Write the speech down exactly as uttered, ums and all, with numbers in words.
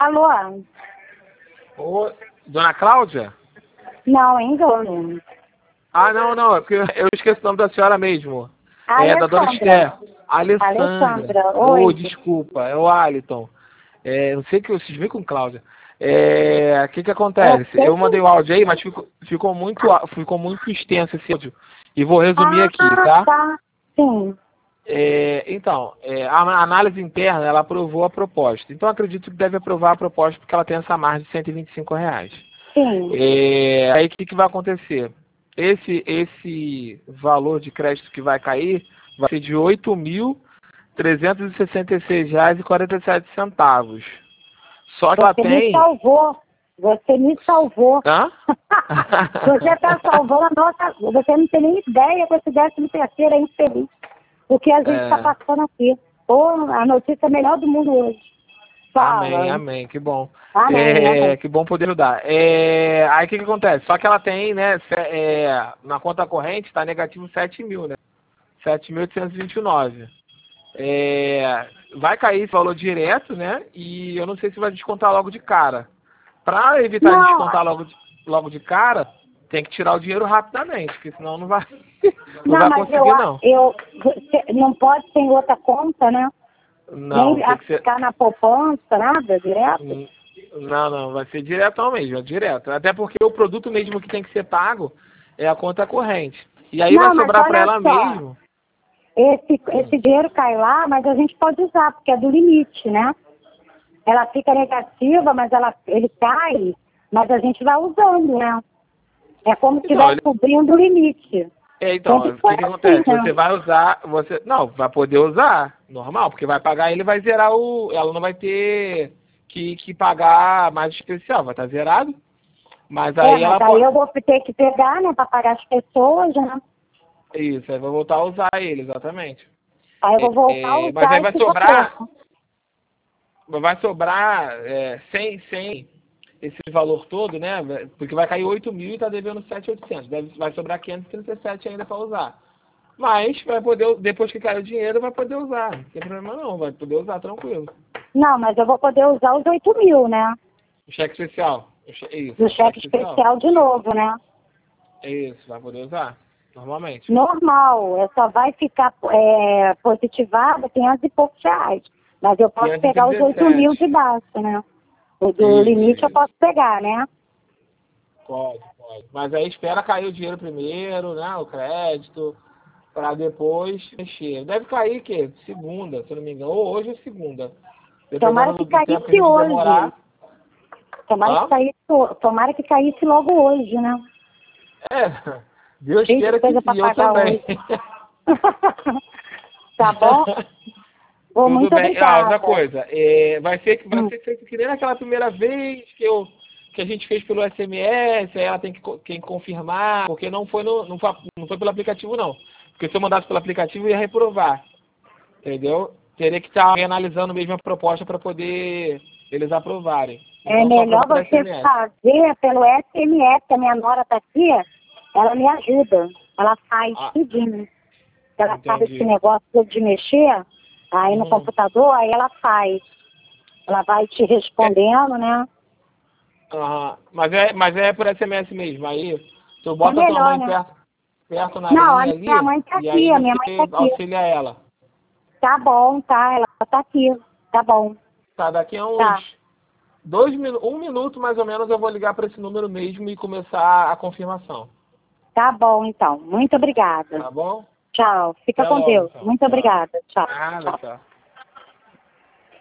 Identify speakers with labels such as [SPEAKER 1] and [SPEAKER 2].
[SPEAKER 1] Alô?
[SPEAKER 2] Ô, dona Cláudia?
[SPEAKER 1] Não, é engano.
[SPEAKER 2] Ah, não, não, é porque eu esqueci o nome da senhora mesmo.
[SPEAKER 1] A
[SPEAKER 2] É, da dona
[SPEAKER 1] Alessandra.
[SPEAKER 2] Esther. Alessandra.
[SPEAKER 1] Alessandra,
[SPEAKER 2] Ô,
[SPEAKER 1] oi.
[SPEAKER 2] desculpa, é o Aliton. É, não sei que eu vocês veem com Cláudia. É, o que que
[SPEAKER 1] Eu
[SPEAKER 2] acontece?
[SPEAKER 1] sei
[SPEAKER 2] Eu
[SPEAKER 1] que...
[SPEAKER 2] mandei o áudio aí, mas ficou, ficou muito, a- ficou muito extenso esse áudio. E vou resumir aqui,
[SPEAKER 1] Ah,
[SPEAKER 2] tá?
[SPEAKER 1] tá. Sim.
[SPEAKER 2] É, então, é, a a análise interna, ela aprovou a proposta. Então, acredito que deve aprovar a proposta porque ela tem essa margem de cento e vinte e cinco reais.
[SPEAKER 1] Sim.
[SPEAKER 2] É, aí, o que, que vai acontecer? Esse, esse valor de crédito que vai cair vai ser de oito mil trezentos e sessenta e seis reais e quarenta e sete centavos. Só que ela
[SPEAKER 1] Você me
[SPEAKER 2] tem...
[SPEAKER 1] salvou. Você me salvou.
[SPEAKER 2] Hã?
[SPEAKER 1] Você está salvando a nossa... Você não tem nem ideia com esse décimo terceiro aí infeliz. O que a gente está
[SPEAKER 2] É,
[SPEAKER 1] passando aqui. Pô, a notícia melhor do mundo hoje.
[SPEAKER 2] amém,
[SPEAKER 1] Fala.
[SPEAKER 2] amém, que bom.
[SPEAKER 1] Amém,
[SPEAKER 2] É,
[SPEAKER 1] amém.
[SPEAKER 2] que bom poder ajudar. É, aí o que, que acontece? Só que ela tem, né, se- é, na conta corrente está negativo sete mil, né? sete mil oitocentos e vinte e nove. É, vai cair esse valor direto, né? E eu não sei se vai descontar logo de cara. Para evitar de
[SPEAKER 1] Não,
[SPEAKER 2] descontar logo de, logo de cara, tem que tirar o dinheiro rapidamente, porque senão não vai, não
[SPEAKER 1] não,
[SPEAKER 2] vai
[SPEAKER 1] mas eu,
[SPEAKER 2] conseguir, não.
[SPEAKER 1] eu você não pode ter outra conta, né?
[SPEAKER 2] Não,
[SPEAKER 1] Nem
[SPEAKER 2] tem que ser.
[SPEAKER 1] aplicar na poupança, nada, direto.
[SPEAKER 2] Hum, Não, não, vai ser diretão mesmo, é direto. Até porque o produto mesmo que tem que ser pago é a conta corrente. E aí vai
[SPEAKER 1] Não, mas
[SPEAKER 2] sobrar para
[SPEAKER 1] olha
[SPEAKER 2] ela
[SPEAKER 1] só,
[SPEAKER 2] mesmo.
[SPEAKER 1] esse,
[SPEAKER 2] Hum.
[SPEAKER 1] esse dinheiro cai lá, mas a gente pode usar, porque é do limite, né? Ela fica negativa, mas ela, ele cai, mas a gente vai usando, né? É como se
[SPEAKER 2] Então,
[SPEAKER 1] estivesse
[SPEAKER 2] ele-
[SPEAKER 1] cobrindo o limite.
[SPEAKER 2] é, então,
[SPEAKER 1] Sempre
[SPEAKER 2] o
[SPEAKER 1] foi
[SPEAKER 2] que que
[SPEAKER 1] assim,
[SPEAKER 2] acontece?
[SPEAKER 1] né?
[SPEAKER 2] Você vai usar, você não, vai poder usar, normal, porque vai pagar, ele vai zerar o, ela não vai ter que, que pagar mais especial, vai estar zerado, mas
[SPEAKER 1] É,
[SPEAKER 2] aí
[SPEAKER 1] mas
[SPEAKER 2] ela
[SPEAKER 1] aí
[SPEAKER 2] pode,
[SPEAKER 1] eu vou ter que pegar, né, para pagar as pessoas, né?
[SPEAKER 2] isso, aí vai voltar a usar ele, exatamente.
[SPEAKER 1] Aí eu
[SPEAKER 2] É,
[SPEAKER 1] vou voltar a
[SPEAKER 2] é, mas aí
[SPEAKER 1] usar
[SPEAKER 2] vai
[SPEAKER 1] esse
[SPEAKER 2] sobrar,
[SPEAKER 1] valor.
[SPEAKER 2] vai sobrar é, sem, sem esse valor todo, né? Porque vai cair oito mil e está devendo sete mil e oitocentos. Deve, vai sobrar quinhentos e trinta e sete ainda para usar. Mas vai poder, depois que cair o dinheiro, vai poder usar. Não tem problema não, vai poder usar tranquilo.
[SPEAKER 1] Não, mas eu vou poder usar os oito mil, né?
[SPEAKER 2] O cheque especial. O che- isso,
[SPEAKER 1] Do
[SPEAKER 2] o cheque
[SPEAKER 1] cheque
[SPEAKER 2] especial.
[SPEAKER 1] especial de novo, né?
[SPEAKER 2] É isso, vai poder usar. Normalmente.
[SPEAKER 1] Normal, é só vai ficar é, positivado quinhentos e poucos reais. Mas eu posso pegar os oito mil de
[SPEAKER 2] quinhentos e dezessete.
[SPEAKER 1] baixo, né? O do
[SPEAKER 2] Isso,
[SPEAKER 1] limite eu
[SPEAKER 2] isso.
[SPEAKER 1] posso pegar, né?
[SPEAKER 2] Pode, pode. Mas aí espera cair o dinheiro primeiro, né? O crédito, para depois mexer. Deve cair que segunda, se eu não me engano. Ou hoje é segunda.
[SPEAKER 1] Tomara
[SPEAKER 2] Dependendo
[SPEAKER 1] que
[SPEAKER 2] do, do tempo que a
[SPEAKER 1] caísse
[SPEAKER 2] gente
[SPEAKER 1] hoje.
[SPEAKER 2] demorar.
[SPEAKER 1] Tomara que
[SPEAKER 2] Hã?
[SPEAKER 1] caísse, tomara que caísse logo hoje, né?
[SPEAKER 2] É, Deus
[SPEAKER 1] Cheio de
[SPEAKER 2] queira que
[SPEAKER 1] coisa para
[SPEAKER 2] sim, eu
[SPEAKER 1] pagar
[SPEAKER 2] também.
[SPEAKER 1] hoje. Tá bom? Ô,
[SPEAKER 2] Tudo
[SPEAKER 1] muito
[SPEAKER 2] bem. Ah, outra
[SPEAKER 1] obrigada.
[SPEAKER 2] coisa, é, vai ser que vai
[SPEAKER 1] Hum.
[SPEAKER 2] ser feito que nem naquela primeira vez que eu que a gente fez pelo S M S, aí ela tem que, co- tem que confirmar, porque não foi no, não foi, não foi pelo aplicativo não. Porque se eu mandasse pelo aplicativo ia reprovar, entendeu? Teria que estar analisando mesmo a proposta para poder eles aprovarem.
[SPEAKER 1] É
[SPEAKER 2] Então só
[SPEAKER 1] melhor
[SPEAKER 2] aprova por
[SPEAKER 1] você
[SPEAKER 2] S M S.
[SPEAKER 1] fazer pelo S M S, que a minha nora tá aqui, ela me ajuda. Ela faz
[SPEAKER 2] Ah,
[SPEAKER 1] tudinho. Ela sabe esse
[SPEAKER 2] entendi.
[SPEAKER 1] negócio todo de mexer, aí no
[SPEAKER 2] Uhum.
[SPEAKER 1] computador, aí ela faz. Ela vai te
[SPEAKER 2] É,
[SPEAKER 1] respondendo, né?
[SPEAKER 2] aham. Mas é, mas é por S M S mesmo. Aí tu
[SPEAKER 1] É
[SPEAKER 2] bota tua
[SPEAKER 1] melhor,
[SPEAKER 2] mãe
[SPEAKER 1] né?
[SPEAKER 2] perto, perto na
[SPEAKER 1] Não, a
[SPEAKER 2] linha
[SPEAKER 1] minha
[SPEAKER 2] ali
[SPEAKER 1] mãe tá
[SPEAKER 2] e aí
[SPEAKER 1] aqui, a minha mãe tá
[SPEAKER 2] você
[SPEAKER 1] aqui.
[SPEAKER 2] auxilia ela.
[SPEAKER 1] Tá bom, tá, ela tá aqui. Tá bom,
[SPEAKER 2] Tá, daqui a uns
[SPEAKER 1] tá.
[SPEAKER 2] dois minutos, um minuto mais ou menos eu vou ligar para esse número mesmo e começar a confirmação.
[SPEAKER 1] Tá bom, então. Muito obrigada.
[SPEAKER 2] Tá bom?
[SPEAKER 1] Tchau. Fica
[SPEAKER 2] Até
[SPEAKER 1] com
[SPEAKER 2] logo,
[SPEAKER 1] Deus.
[SPEAKER 2] então.
[SPEAKER 1] Muito
[SPEAKER 2] Tchau.
[SPEAKER 1] obrigada. Tchau.
[SPEAKER 2] Nada,
[SPEAKER 1] Tchau.
[SPEAKER 2] tchau.